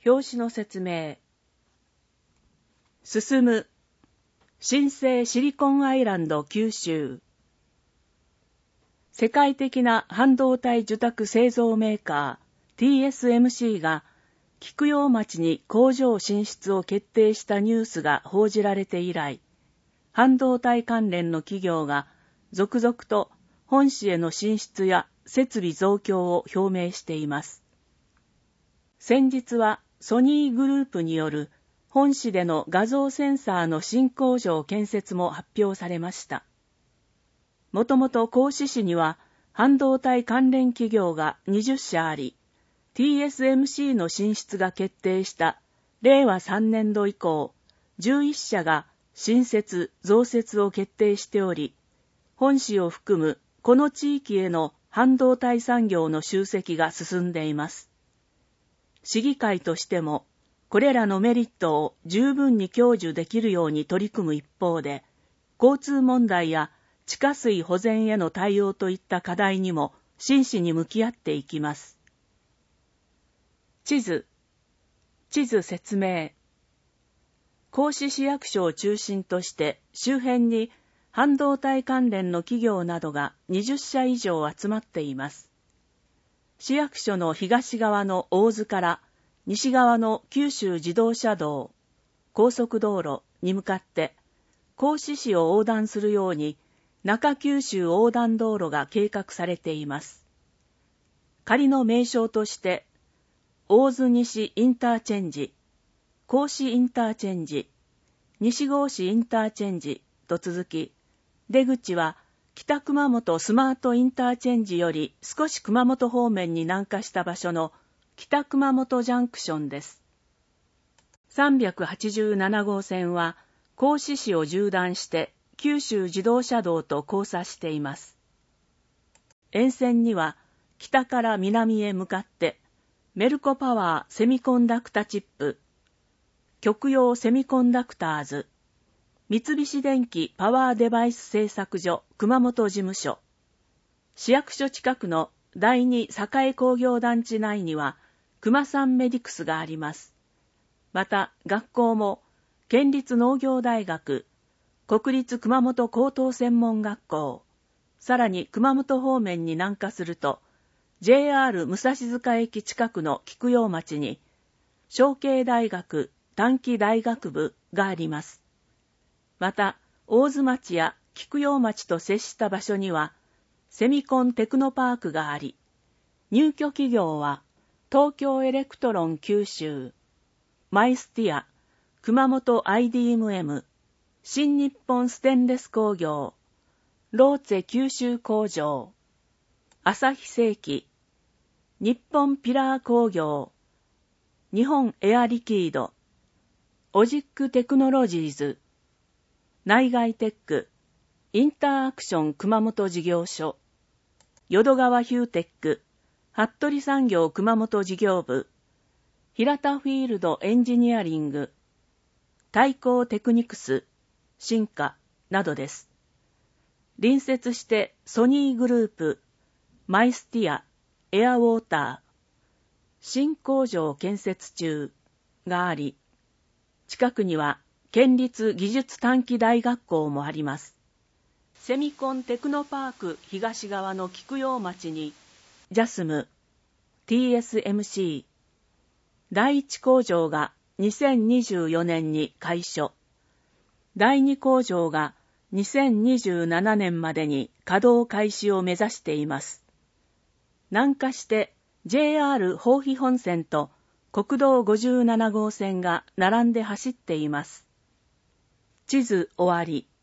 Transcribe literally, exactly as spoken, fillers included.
表紙の説明。進む。新生シリコンアイランド九州。世界的な半導体受託製造メーカー ティーエスエムシー が菊陽町に工場進出を決定したニュースが報じられて以来、半導体関連の企業が続々と本市への進出や設備増強を表明しています。先日はソニーグループによる本市での画像センサーの新工場建設も発表されました。もともと合志市には半導体関連企業がにじゅっしゃあり、ティーエスエムシー の進出が決定したれいわさんねんど以降、じゅういっしゃが新設・増設を決定しており、本市を含むこの地域への半導体産業の集積が進んでいます。市議会としても、これらのメリットを十分に享受できるように取り組む一方で、交通問題や地下水保全への対応といった課題にも真摯に向き合っていきます。地図。地図説明。合志市役所を中心として周辺に半導体関連の企業などがにじゅっしゃ以上集まっています。市役所の東側の大津から西側の九州自動車道、高速道路に向かって合志市を横断するように中九州横断道路が計画されています。仮の名称として大津西インターチェンジ、合志インターチェンジ、西合志インターチェンジと続き、出口は北熊本スマートインターチェンジより少し熊本方面に南下した場所の北熊本ジャンクションです。さんびゃくはちじゅうななごうせんは合志市を縦断して九州自動車道と交差しています。沿線には北から南へ向かってメルコパワーセミコンダクタチップ、極陽セミコンダクターズ、三菱電機パワーデバイス製作所熊本事務所、市役所近くの第二栄工業団地内には熊三メディクスがあります。また学校も県立農業大学、国立熊本高等専門学校、さらに熊本方面に南下すると、ジェイアール 武蔵塚駅近くの菊陽町に、成蹊大学短期大学部があります。また、大津町や菊陽町と接した場所には、セミコンテクノパークがあり、入居企業は、東京エレクトロン九州、マイスティア、熊本 アイディーエムエム、新日本ステンレス工業、ローツェ九州工場、朝日製機、日本ピラー工業、日本エアリキード、オジックテクノロジーズ、内外テック、インターアクション熊本事業所、淀川ヒューテック、服部産業熊本事業部、平田フィールドエンジニアリング、対抗テクニクス、進化などです。隣接してソニーグループ、マイスティア、エアウォーター、新工場建設中があり、近くには県立技術短期大学校もあります。セミコンテクノパーク東側の菊陽町に、ジャスム、ティーエスエムシー、第一工場がにせんにじゅうよねんに開所、第二工場がにせんにじゅうななねんまでに稼働開始を目指しています。南下して ジェイアール 豊肥本線と国道ごじゅうななごうせんが並んで走っています。地図終わり。